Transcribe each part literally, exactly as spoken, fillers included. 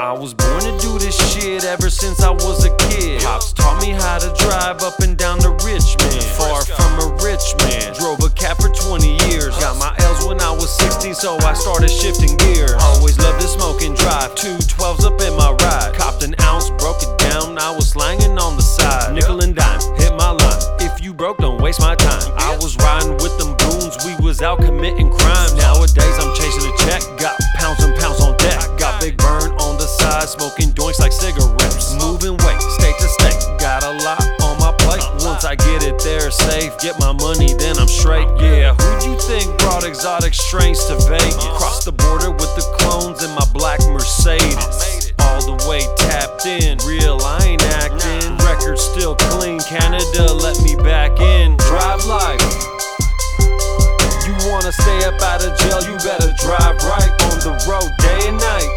I was born to do this shit ever since I was a kid. Pops taught me how to drive up and down the Richmond. Far from a rich man, drove a cab for twenty years. Got my L's when I was sixteen, so I started shifting gears. Always loved to smoke and drive, two twelves up in my ride. Copped an ounce, broke it down, I was slanging on the side. Nickel and dime, hit my line. If you broke, don't waste my time. I was riding with them goons, we was out committing crime. Nowadays I'm chasing a check, got pounds and pounds on deck. Got big burn on the side, smoking joints like cigarettes. Moving weight, state to state, got a lot on my plate. Once I get it there safe, get my money, then I'm straight. Yeah, who'd you think brought exotic strains to Vegas? Crossed the border with the clones in my black Mercedes. All the way tapped in, real, I ain't acting. Record still clean, Canada let me back in. Drive life. You wanna stay up out of jail, you better drive right. On the road day and night.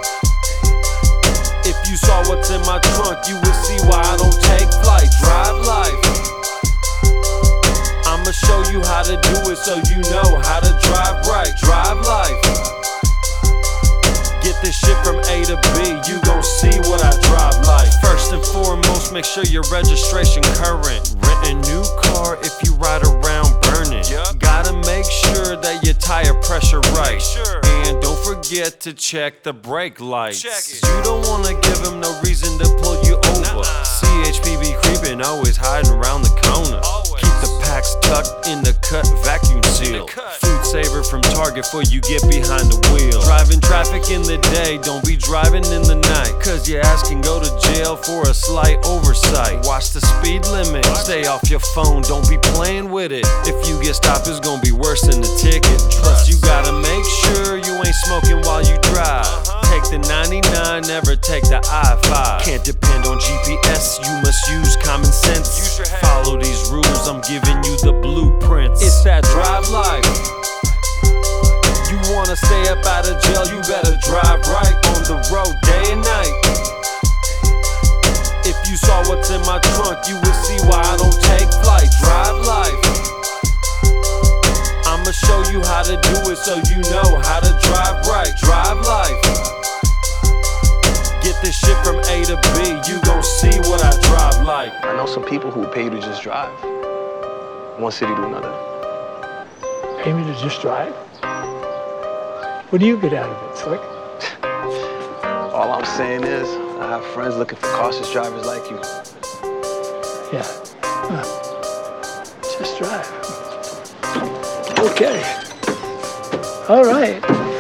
If you saw what's in my trunk, you would see why I don't take flight. Drive life. I'ma show you how to do it so you know how to drive right. Drive life. Get this shit from A to B, you gon' see what I drive like. First and foremost, make sure your registration current. Rent a new car if you ride around burning. Gotta make sure that your tire pressure right. And don't forget to check the brake lights. You don't wanna give them no reason to pull you over. C H P be creeping, always hiding around the corner. Keep the packs tucked in the cut, vacuum seal. Food saver from Target before you get behind the wheel. Driving traffic in the day, don't be driving in the night, cause your ass can go to jail for a slight oversight. Watch the speed limit, stay off your phone, don't be playing with it. If you get stopped, it's gonna be worse than the ticket. Plus you gotta make sure you ain't smoking while you drive. Take the ninety-nine, never take the I five. Can't depend on G P S, you must use common sense. Follow these rules, I'm giving you the blueprints. It's that drive life. You wanna stay up out of jail, you better drive right. On the road day and night. If you saw what's in my trunk, you would see why I don't take flight. Drive life. I'ma show you how to do it so you know how to drive right. Drive life. Get this shit from A to B, you gon' see what I drive like. I know some people who would pay you to just drive. One city to another. Pay me to just drive? What do you get out of it, Slick? All I'm saying is, I have friends looking for cautious drivers like you. Yeah. Huh. Just drive. Okay. All right.